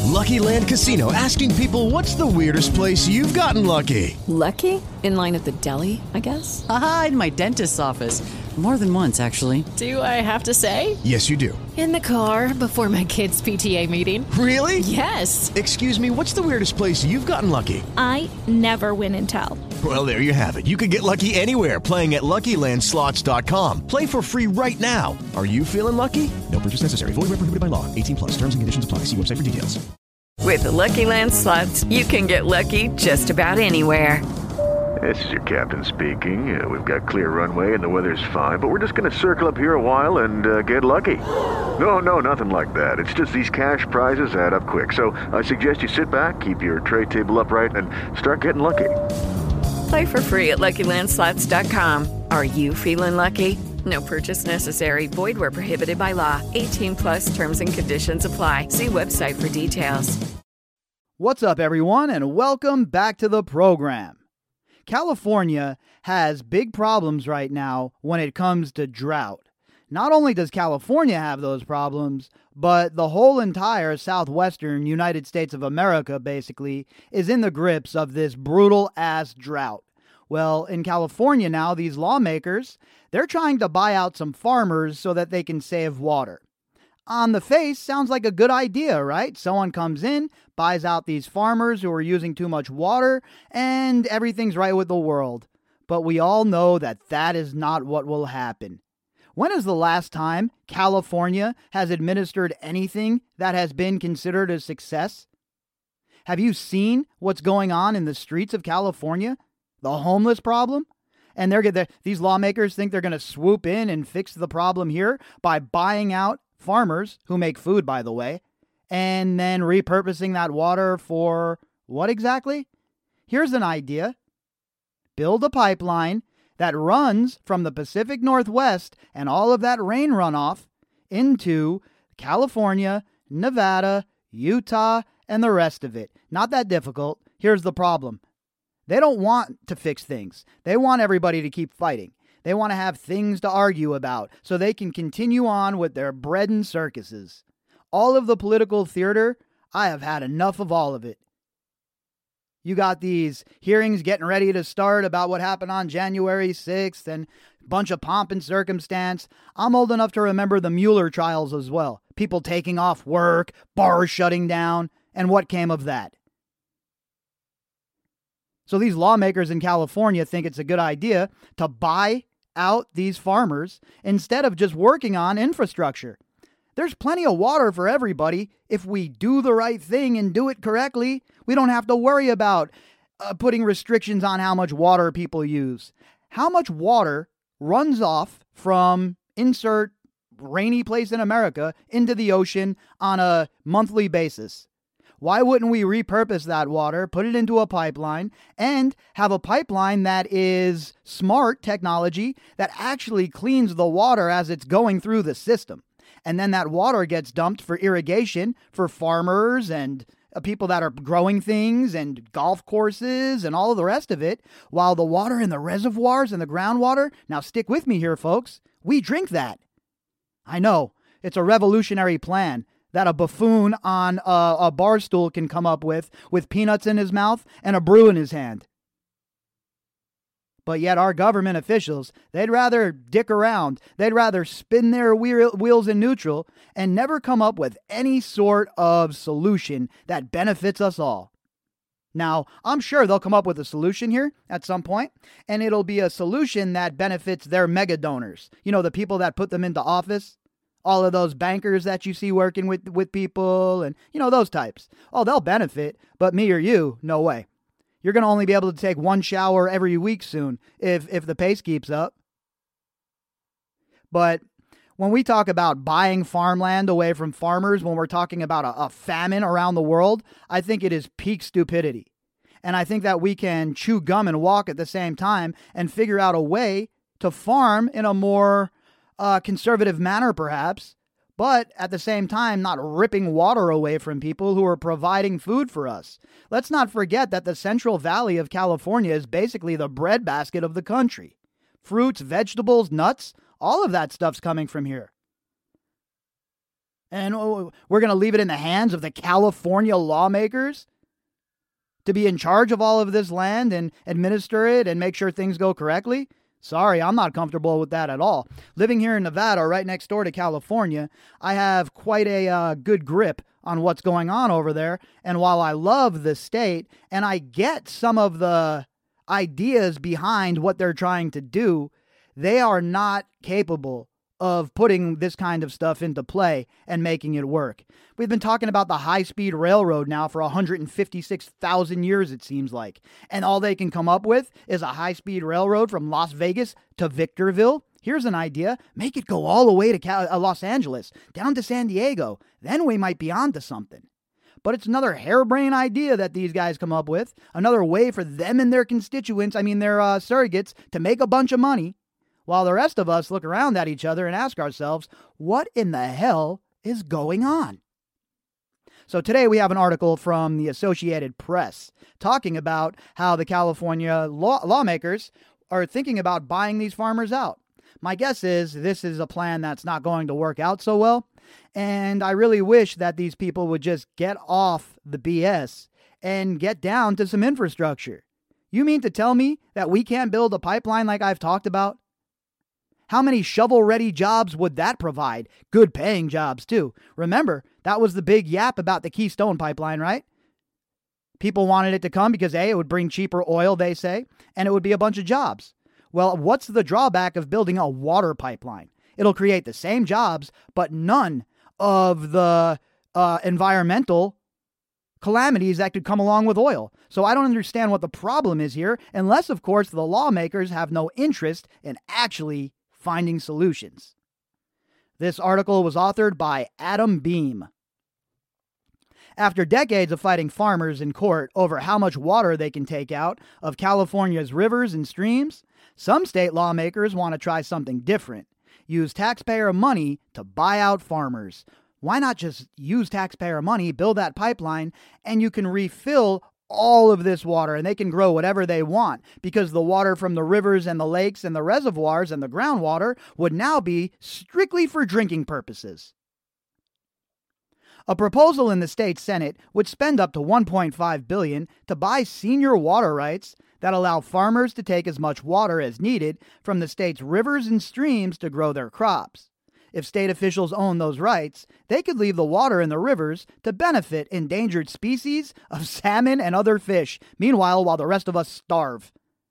Lucky Land Casino, asking people, what's the weirdest place you've gotten lucky? Lucky? In line at the deli, I guess? Aha, in my dentist's office. More than once, actually. Do I have to say? Yes, you do. In the car before my kids' PTA meeting. Really? Yes. Excuse me, what's the weirdest place you've gotten lucky? I never win and tell. Well, there you have it. You can get lucky anywhere, playing at LuckyLandSlots.com. Play for free right now. Are you feeling lucky? No purchase necessary. Void where prohibited by law. 18 plus. Terms and conditions apply. See website for details. With the Lucky Land Slots, you can get lucky just about anywhere. This is your captain speaking. We've got clear runway and the weather's fine, but we're just going to circle up here a while and get lucky. No, nothing like that. It's just these cash prizes add up quick. So I suggest you sit back, keep your tray table upright, and start getting lucky. Play for free at LuckyLandSlots.com. Are you feeling lucky? No purchase necessary. Void where prohibited by law. 18 plus terms and conditions apply. See website for details. What's up, everyone, and welcome back to the program. California has big problems right now when it comes to drought. Not only does California have those problems, but the whole entire southwestern United States of America, basically, is in the grips of this brutal-ass drought. Well, in California now, these lawmakers, they're trying to buy out some farmers so that they can save water. On the face, sounds like a good idea, right? Someone comes in, buys out these farmers who are using too much water, and everything's right with the world. But we all know that that is not what will happen. When is the last time California has administered anything that has been considered a success? Have you seen what's going on in the streets of California? The homeless problem? And these lawmakers think they're going to swoop in and fix the problem here by buying out farmers who make food, by the way, and then repurposing that water for what exactly? Here's an idea. Build a pipeline that runs from the Pacific Northwest and all of that rain runoff into California, Nevada, Utah, and the rest of it. Not that difficult. Here's the problem. They don't want to fix things. They want everybody to keep fighting. They want to have things to argue about so they can continue on with their bread and circuses. All of the political theater, I have had enough of all of it. You got these hearings getting ready to start about what happened on January 6th and a bunch of pomp and circumstance. I'm old enough to remember the Mueller trials as well. People taking off work, bars shutting down, and what came of that. So these lawmakers in California think it's a good idea to buy out these farmers instead of just working on infrastructure. There's plenty of water for everybody if we do the right thing and do it correctly. We don't have to worry about putting restrictions on how much water people use. How much water runs off from insert rainy place in America into the ocean on a monthly basis? Why wouldn't we repurpose that water, put it into a pipeline, and have a pipeline that is smart technology that actually cleans the water as it's going through the system? And then that water gets dumped for irrigation for farmers and people that are growing things and golf courses and all of the rest of it, while the water in the reservoirs and the groundwater, now stick with me here, folks, we drink that. I know, it's a revolutionary plan that a buffoon on a bar stool can come up with peanuts in his mouth and a brew in his hand. But yet our government officials, they'd rather dick around. They'd rather spin their wheels in neutral and never come up with any sort of solution that benefits us all. Now, I'm sure they'll come up with a solution here at some point, and it'll be a solution that benefits their mega donors. You know, the people that put them into office. All of those bankers that you see working with people and, you know, those types. Oh, they'll benefit, but me or you, no way. You're going to only be able to take one shower every week soon if the pace keeps up. But when we talk about buying farmland away from farmers, when we're talking about a famine around the world, I think it is peak stupidity. And I think that we can chew gum and walk at the same time and figure out a way to farm in a more conservative manner, perhaps, but at the same time, not ripping water away from people who are providing food for us. Let's not forget that the Central Valley of California is basically the breadbasket of the country. Fruits, vegetables, nuts, all of that stuff's coming from here. And we're going to leave it in the hands of the California lawmakers to be in charge of all of this land and administer it and make sure things go correctly? Sorry, I'm not comfortable with that at all. Living here in Nevada, right next door to California, I have quite a good grip on what's going on over there. And while I love the state and I get some of the ideas behind what they're trying to do, they are not capable of putting this kind of stuff into play and making it work. We've been talking about the high-speed railroad now for 156,000 years, it seems like. And all they can come up with is a high-speed railroad from Las Vegas to Victorville. Here's an idea. Make it go all the way to Los Angeles, down to San Diego. Then we might be onto something. But it's another harebrained idea that these guys come up with. Another way for them and their constituents, their surrogates, to make a bunch of money, while the rest of us look around at each other and ask ourselves, what in the hell is going on? So today we have an article from the Associated Press talking about how the California lawmakers are thinking about buying these farmers out. My guess is this is a plan that's not going to work out so well, and I really wish that these people would just get off the BS and get down to some infrastructure. You mean to tell me that we can't build a pipeline like I've talked about? How many shovel-ready jobs would that provide? Good paying jobs, too. Remember, that was the big yap about the Keystone Pipeline, right? People wanted it to come because, A, it would bring cheaper oil, they say, and it would be a bunch of jobs. Well, what's the drawback of building a water pipeline? It'll create the same jobs, but none of the environmental calamities that could come along with oil. So I don't understand what the problem is here, unless, of course, the lawmakers have no interest in actually finding solutions. This article was authored by Adam Beam. After decades of fighting farmers in court over how much water they can take out of California's rivers and streams, some state lawmakers want to try something different. Use taxpayer money to buy out farmers. Why not just use taxpayer money, build that pipeline, and you can refill all of this water and they can grow whatever they want, because the water from the rivers and the lakes and the reservoirs and the groundwater would now be strictly for drinking purposes. A proposal in the state Senate would spend up to $1.5 billion to buy senior water rights that allow farmers to take as much water as needed from the state's rivers and streams to grow their crops. If state officials own those rights, they could leave the water in the rivers to benefit endangered species of salmon and other fish, meanwhile, while the rest of us starve.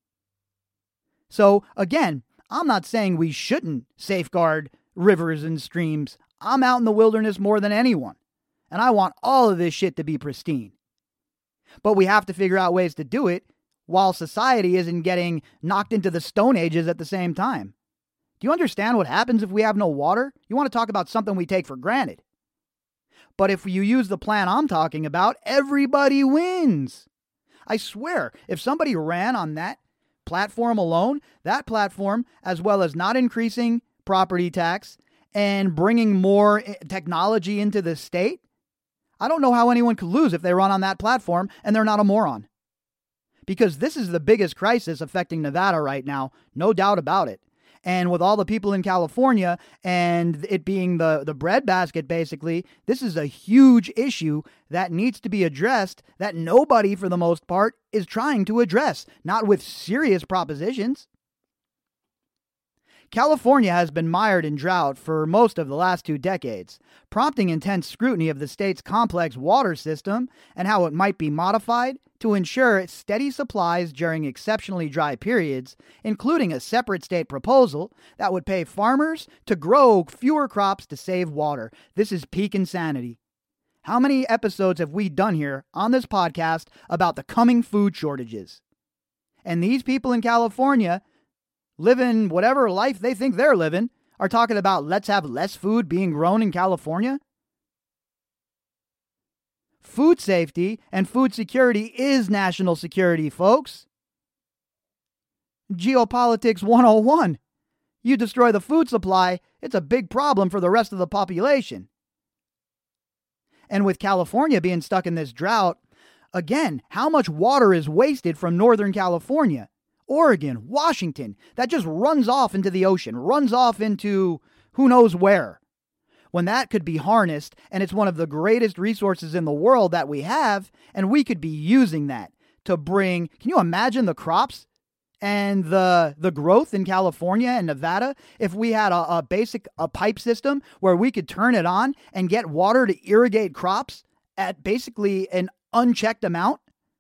So, again, I'm not saying we shouldn't safeguard rivers and streams. I'm out in the wilderness more than anyone, and I want all of this shit to be pristine. But we have to figure out ways to do it while society isn't getting knocked into the Stone Ages at the same time. Do you understand what happens if we have no water? You want to talk about something we take for granted. But if you use the plan I'm talking about, everybody wins. I swear, if somebody ran on that platform alone, that platform, as well as not increasing property tax and bringing more technology into the state, I don't know how anyone could lose if they run on that platform and they're not a moron. Because this is the biggest crisis affecting Nevada right now, no doubt about it. And with all the people in California and it being the breadbasket, basically, this is a huge issue that needs to be addressed that nobody, for the most part, is trying to address, not with serious propositions. California has been mired in drought for most of the last 2 decades, prompting intense scrutiny of the state's complex water system and how it might be modified to ensure steady supplies during exceptionally dry periods, including a separate state proposal that would pay farmers to grow fewer crops to save water. This is peak insanity. How many episodes have we done here on this podcast about the coming food shortages? And these people in California, living whatever life they think they're living, are talking about let's have less food being grown in California? Food safety and food security is national security, folks. Geopolitics 101. You destroy the food supply, it's a big problem for the rest of the population. And with California being stuck in this drought, again, how much water is wasted from Northern California? Oregon, Washington, that just runs off into the ocean, runs off into who knows where. when that could be harnessed, and it's one of the greatest resources in the world that we have, and we could be using that to bring, can you imagine the crops and the growth in California and Nevada if we had a basic pipe system where we could turn it on and get water to irrigate crops at basically an unchecked amount?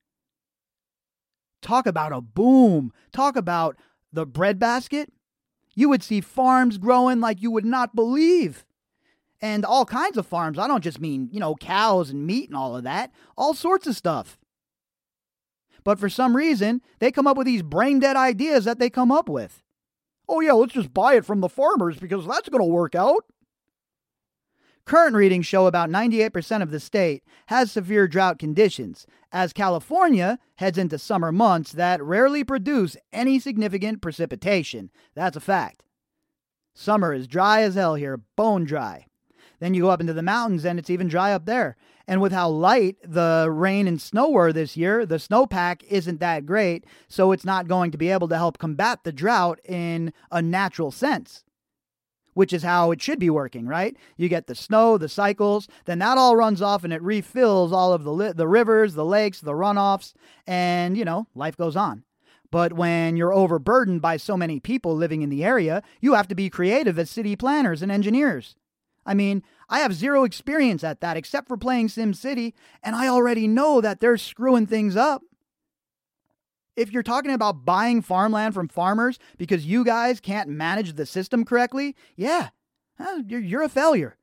Talk about a boom. Talk about the breadbasket. You would see farms growing like you would not believe. And all kinds of farms. I don't just mean, cows and meat and all of that. All sorts of stuff. But for some reason, they come up with these brain-dead ideas that they come up with. Oh yeah, let's just buy it from the farmers because that's going to work out. Current readings show about 98% of the state has severe drought conditions, as California heads into summer months that rarely produce any significant precipitation. That's a fact. Summer is dry as hell here, bone dry. Then you go up into the mountains and it's even dry up there. And with how light the rain and snow were this year, the snowpack isn't that great, so it's not going to be able to help combat the drought in a natural sense, which is how it should be working, right? You get the snow, the cycles, then that all runs off and it refills all of the rivers, the lakes, the runoffs, and, life goes on. But when you're overburdened by so many people living in the area, you have to be creative as city planners and engineers. I mean, I have zero experience at that except for playing SimCity, and I already know that they're screwing things up. If you're talking about buying farmland from farmers because you guys can't manage the system correctly, yeah, you're a failure.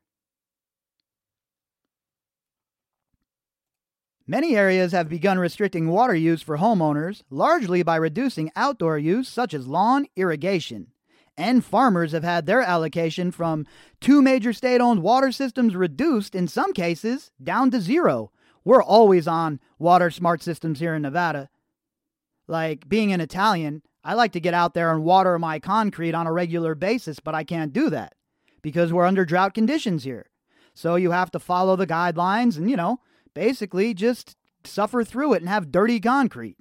Many areas have begun restricting water use for homeowners, largely by reducing outdoor use such as lawn irrigation. And farmers have had their allocation from 2 major state-owned water systems reduced, in some cases, down to 0. We're always on water smart systems here in Nevada. Like, being an Italian, I like to get out there and water my concrete on a regular basis, but I can't do that because we're under drought conditions here. So you have to follow the guidelines and, basically just suffer through it and have dirty concrete.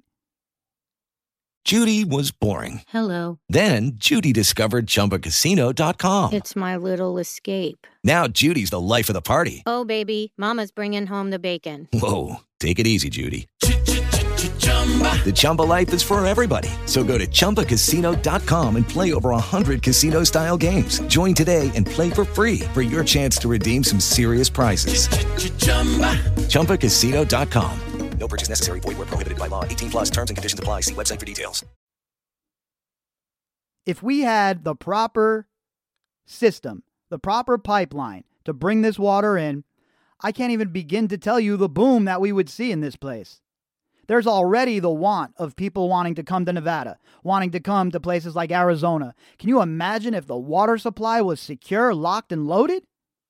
Judy was boring. Hello. Then Judy discovered ChumbaCasino.com. It's my little escape. Now Judy's the life of the party. Oh, baby, mama's bringing home the bacon. Whoa, take it easy, Judy. The Chumba life is for everybody. So go to ChumbaCasino.com and play over 100 casino-style games. Join today and play for free for your chance to redeem some serious prizes. ChumbaCasino.com. No purchase necessary. Void where prohibited by law. 18+ terms and conditions apply. See website for details. If we had the proper system, the proper pipeline to bring this water in, I can't even begin to tell you the boom that we would see in this place. There's already the want of people wanting to come to Nevada, wanting to come to places like Arizona. Can you imagine if the water supply was secure, locked, and loaded?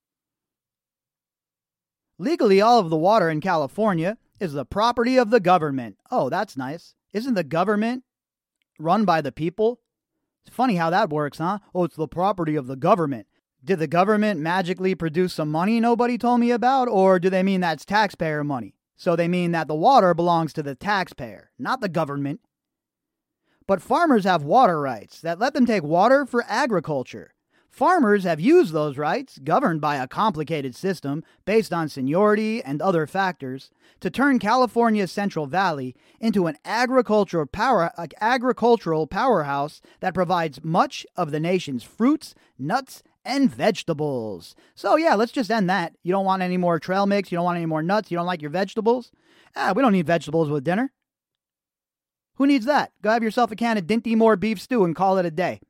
Legally, all of the water in California is the property of the government. Oh, that's nice. Isn't the government run by the people? It's funny how that works, huh? Oh, it's the property of the government. Did the government magically produce some money nobody told me about? Or do they mean that's taxpayer money? So they mean that the water belongs to the taxpayer, not the government. But farmers have water rights that let them take water for agriculture. Farmers have used those rights, governed by a complicated system based on seniority and other factors, to turn California's Central Valley into an agricultural powerhouse that provides much of the nation's fruits, nuts, and vegetables. So yeah, let's just end that. You don't want any more trail mix, you don't want any more nuts, you don't like your vegetables? We don't need vegetables with dinner. Who needs that? Go have yourself a can of Dinty Moore beef stew and call it a day.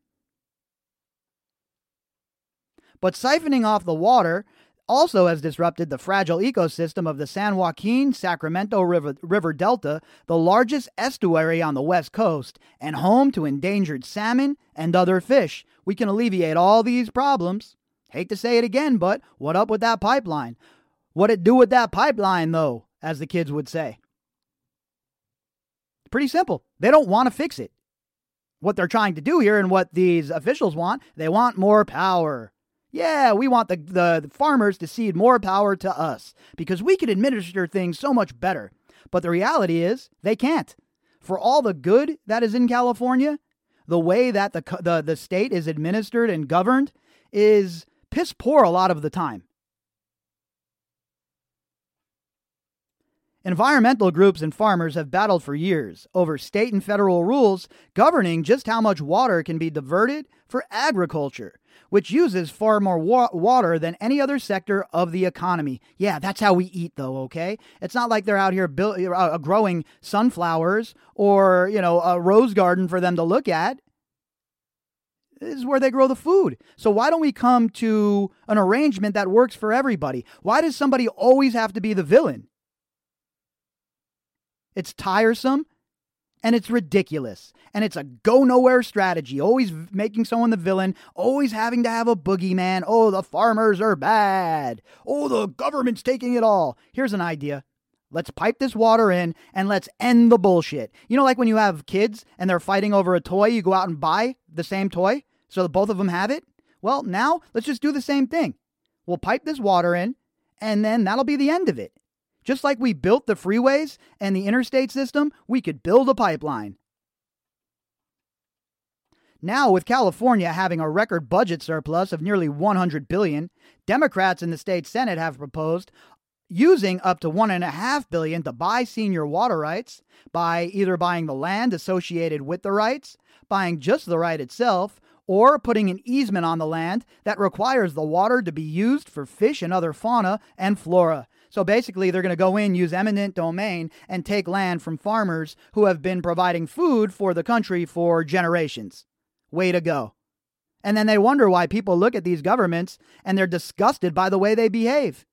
But siphoning off the water also has disrupted the fragile ecosystem of the San Joaquin-Sacramento River Delta, the largest estuary on the West Coast, and home to endangered salmon and other fish. We can alleviate all these problems. Hate to say it again, but what up with that pipeline? What it do with that pipeline, though, as the kids would say? Pretty simple. They don't want to fix it. What they're trying to do here and what these officials want, they want more power. Yeah, we want the farmers to cede more power to us because we can administer things so much better. But the reality is they can't. For all the good that is in California, the way that the state is administered and governed is piss poor a lot of the time. Environmental groups and farmers have battled for years over state and federal rules governing just how much water can be diverted for agriculture, which uses far more water than any other sector of the economy. Yeah, that's how we eat, though, okay? It's not like they're out here growing sunflowers or, a rose garden for them to look at. This is where they grow the food. So why don't we come to an arrangement that works for everybody? Why does somebody always have to be the villain? It's tiresome, and it's ridiculous, and it's a go-nowhere strategy, always making someone the villain, always having to have a boogeyman. Oh, the farmers are bad. Oh, the government's taking it all. Here's an idea. Let's pipe this water in, and let's end the bullshit. Like when you have kids, and they're fighting over a toy, you go out and buy the same toy, so that both of them have it? Well, now, let's just do the same thing. We'll pipe this water in, and then that'll be the end of it. Just like we built the freeways and the interstate system, we could build a pipeline. Now, with California having a record budget surplus of nearly $100 billion, Democrats in the state Senate have proposed using up to $1.5 billion to buy senior water rights by either buying the land associated with the rights, buying just the right itself, or putting an easement on the land that requires the water to be used for fish and other fauna and flora. So basically, they're going to go in, use eminent domain, and take land from farmers who have been providing food for the country for generations. Way to go. And then they wonder why people look at these governments and they're disgusted by the way they behave.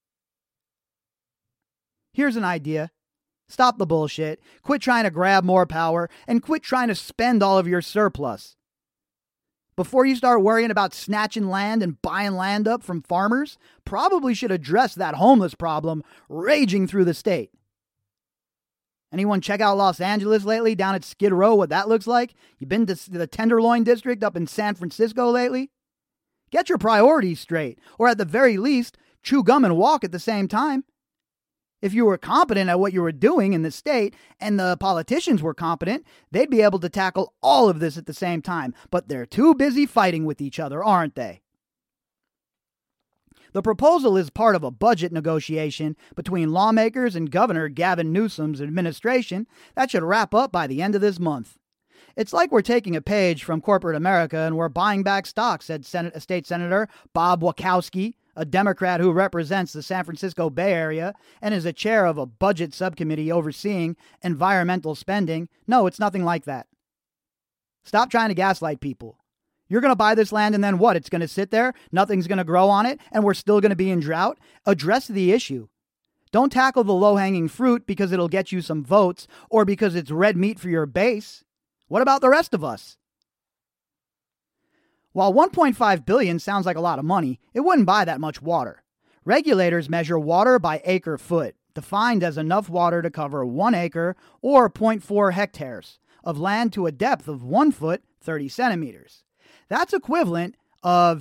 Here's an idea. Stop the bullshit. Quit trying to grab more power and quit trying to spend all of your surplus. Before you start worrying about snatching land and buying land up from farmers, probably should address that homeless problem raging through the state. Anyone check out Los Angeles lately, down at Skid Row, what that looks like? You been to the Tenderloin District up in San Francisco lately? Get your priorities straight, or at the very least, chew gum and walk at the same time. If you were competent at what you were doing in the state and the politicians were competent, they'd be able to tackle all of this at the same time. But they're too busy fighting with each other, aren't they? The proposal is part of a budget negotiation between lawmakers and Governor Gavin Newsom's administration that should wrap up by the end of this month. It's like we're taking a page from corporate America and we're buying back stock, said State Senator Bob Wachowski, a Democrat who represents the San Francisco Bay Area and is a chair of a budget subcommittee overseeing environmental spending. No, it's nothing like that. Stop trying to gaslight people. You're going to buy this land and then what? It's going to sit there, nothing's going to grow on it, and we're still going to be in drought? Address the issue. Don't tackle the low-hanging fruit because it'll get you some votes or because it's red meat for your base. What about the rest of us? While $1.5 billion sounds like a lot of money, it wouldn't buy that much water. Regulators measure water by acre foot, defined as enough water to cover 1 acre or 0.4 hectares of land to a depth of 1 foot, 30 centimeters. That's equivalent of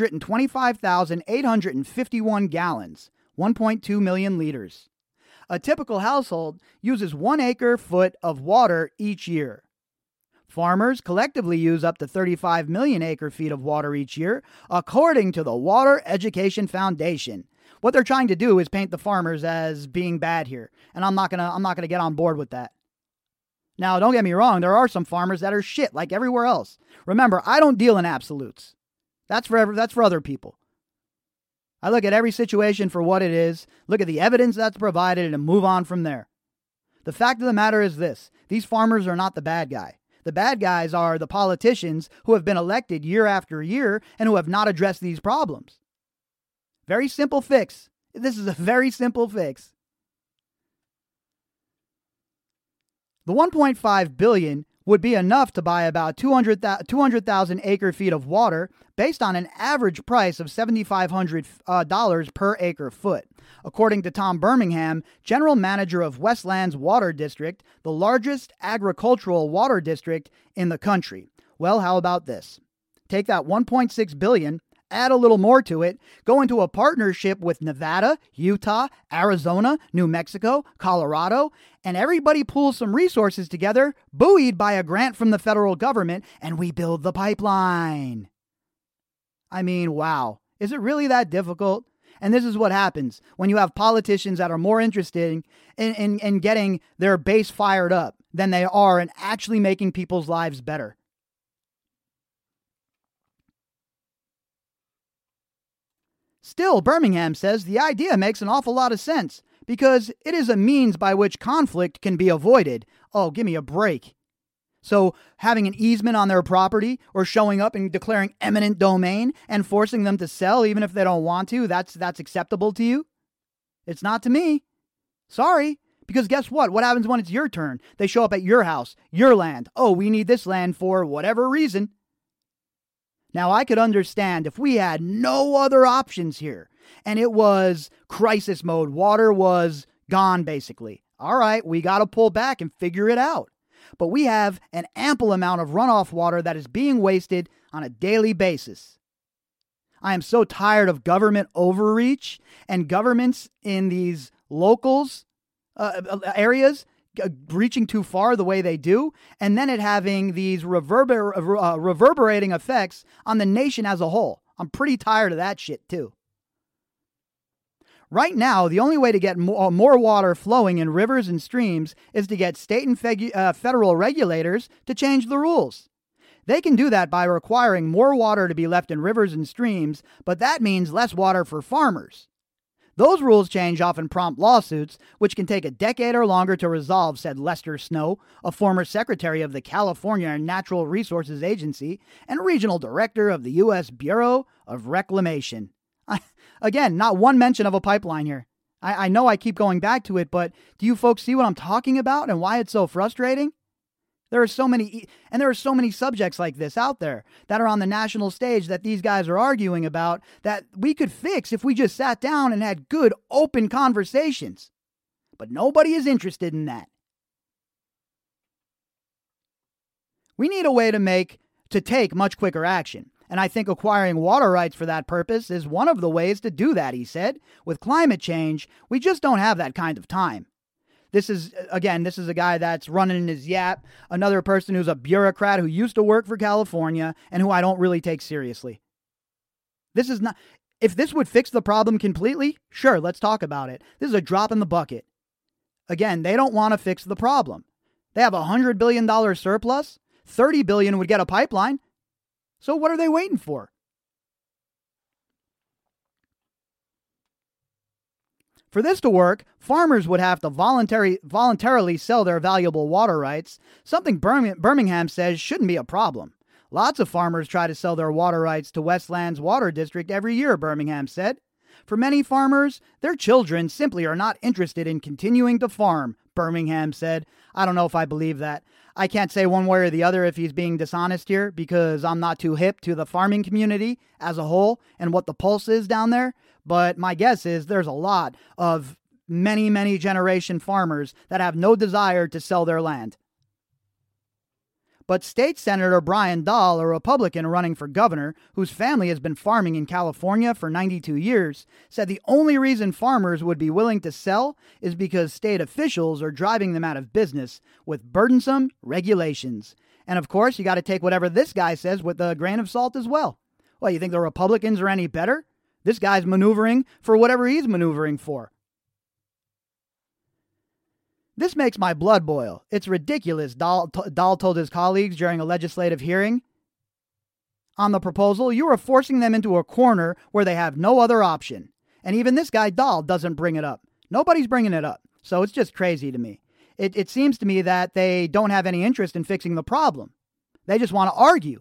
325,851 gallons, 1.2 million liters. A typical household uses 1 acre foot of water each year. Farmers collectively use up to 35 million acre feet of water each year, according to the Water Education Foundation. What they're trying to do is paint the farmers as being bad here, and I'm not gonna get on board with that. Now, don't get me wrong, there are some farmers that are shit like everywhere else. Remember, I don't deal in absolutes. That's for other people. I look at every situation for what it is, look at the evidence that's provided, and move on from there. The fact of the matter is this: these farmers are not the bad guy. The bad guys are the politicians who have been elected year after year and who have not addressed these problems. Very simple fix. This is a very simple fix. The $1.5 billion would be enough to buy about 200,000 acre feet of water based on an average price of $7,500 per acre foot. According to Tom Birmingham, general manager of Westlands Water District, the largest agricultural water district in the country. Well, how about this? Take that $1.6 billion, add a little more to it, go into a partnership with Nevada, Utah, Arizona, New Mexico, Colorado, and everybody pulls some resources together, buoyed by a grant from the federal government, and we build the pipeline. I mean, wow. Is it really that difficult? And this is what happens when you have politicians that are more interested in getting their base fired up than they are in actually making people's lives better. Still, Birmingham says the idea makes an awful lot of sense because it is a means by which conflict can be avoided. Oh, give me a break. So having an easement on their property or showing up and declaring eminent domain and forcing them to sell even if they don't want to, that's acceptable to you? It's not to me. Sorry. Because guess what? What happens when it's your turn? They show up at your house, your land. Oh, we need this land for whatever reason. Now, I could understand if we had no other options here and it was crisis mode. Water was gone, basically. All right, we got to pull back and figure it out. But we have an ample amount of runoff water that is being wasted on a daily basis. I am so tired of government overreach and governments in these locals areas reaching too far the way they do, and then it having these reverberating effects on the nation as a whole. I'm pretty tired of that shit too. Right now, the only way to get more water flowing in rivers and streams is to get state and federal regulators to change the rules. They can do that by requiring more water to be left in rivers and streams, but that means less water for farmers. Those rules change often prompt lawsuits, which can take a decade or longer to resolve, said Lester Snow, a former secretary of the California Natural Resources Agency and regional director of the U.S. Bureau of Reclamation. Again, not one mention of a pipeline here. I know I keep going back to it, but do you folks see what I'm talking about and why it's so frustrating? There are so many subjects like this out there that are on the national stage that these guys are arguing about that we could fix if we just sat down and had good, open conversations. But nobody is interested in that. We need a way to take much quicker action. And I think acquiring water rights for that purpose is one of the ways to do that, he said. With climate change, we just don't have that kind of time. This is a guy that's running in his yap, another person who's a bureaucrat who used to work for California and who I don't really take seriously. If this would fix the problem completely, sure, let's talk about it. This is a drop in the bucket. Again, they don't want to fix the problem. They have a $100 billion surplus. $30 billion would get a pipeline. So what are they waiting for? For this to work, farmers would have to voluntarily sell their valuable water rights, something Birmingham says shouldn't be a problem. Lots of farmers try to sell their water rights to Westlands Water District every year, Birmingham said. For many farmers, their children simply are not interested in continuing to farm, Birmingham said. I don't know if I believe that. I can't say one way or the other if he's being dishonest here because I'm not too hip to the farming community as a whole and what the pulse is down there. But my guess is there's a lot of many generation farmers that have no desire to sell their land. But State Senator Brian Dahl, a Republican running for governor, whose family has been farming in California for 92 years, said the only reason farmers would be willing to sell is because state officials are driving them out of business with burdensome regulations. And of course, you got to take whatever this guy says with a grain of salt as well. Well, you think the Republicans are any better? This guy's maneuvering for whatever he's maneuvering for. This makes my blood boil. It's ridiculous, Dahl told his colleagues during a legislative hearing. On the proposal, you are forcing them into a corner where they have no other option. And even this guy, Dahl, doesn't bring it up. Nobody's bringing it up. So it's just crazy to me. It seems to me that they don't have any interest in fixing the problem. They just want to argue.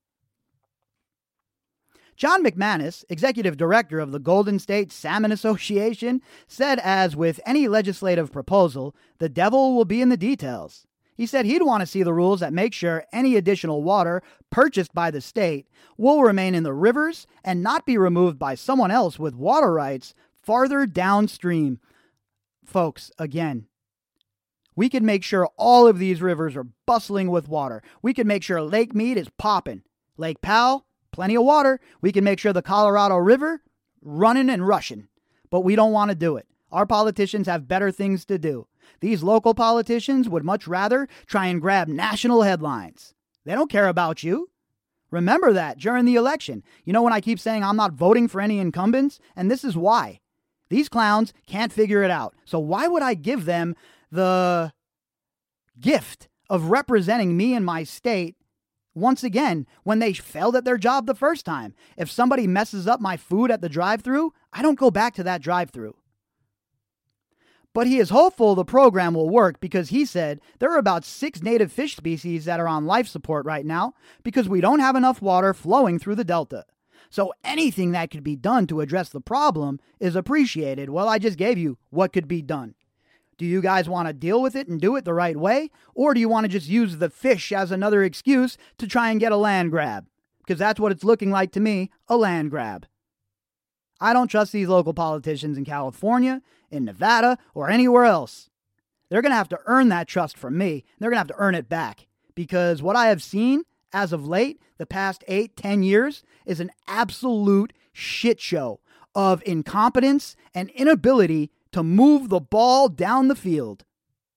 John McManus, executive director of the Golden State Salmon Association, said as with any legislative proposal, the devil will be in the details. He said he'd want to see the rules that make sure any additional water purchased by the state will remain in the rivers and not be removed by someone else with water rights farther downstream. Folks, again, we can make sure all of these rivers are bustling with water. We can make sure Lake Mead is popping. Lake Powell, plenty of water. We can make sure the Colorado River running and rushing. But we don't want to do it. Our politicians have better things to do. These local politicians would much rather try and grab national headlines. They don't care about you. Remember that during the election. You know when I keep saying I'm not voting for any incumbents? And this is why. These clowns can't figure it out. So why would I give them the gift of representing me and my state once again when they failed at their job the first time? If somebody messes up my food at the drive-thru, I don't go back to that drive-thru. But he is hopeful the program will work because he said there are about 6 native fish species that are on life support right now because we don't have enough water flowing through the delta. So anything that could be done to address the problem is appreciated. Well, I just gave you what could be done. Do you guys want to deal with it and do it the right way? Or do you want to just use the fish as another excuse to try and get a land grab? Because that's what it's looking like to me, a land grab. I don't trust these local politicians in California, in Nevada, or anywhere else. They're going to have to earn that trust from me. They're going to have to earn it back. Because what I have seen as of late, the past 8-10 years, is an absolute shit show of incompetence and inability to move the ball down the field.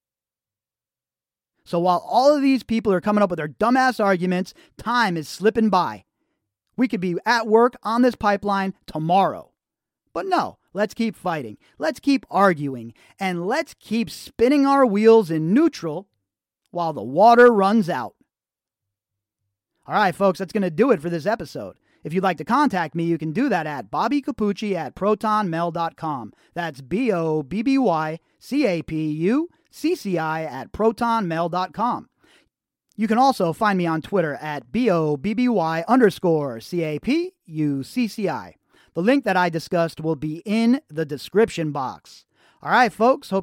So while all of these people are coming up with their dumbass arguments, time is slipping by. We could be at work on this pipeline tomorrow. But no, let's keep fighting. Let's keep arguing. And let's keep spinning our wheels in neutral while the water runs out. All right, folks, that's going to do it for this episode. If you'd like to contact me, you can do that at bobbycapucci@protonmail.com. That's BOBBYCAPUCCI@protonmail.com. You can also find me on Twitter at BOBBY_CAPUCCI. The link that I discussed will be in the description box. All right, folks, hope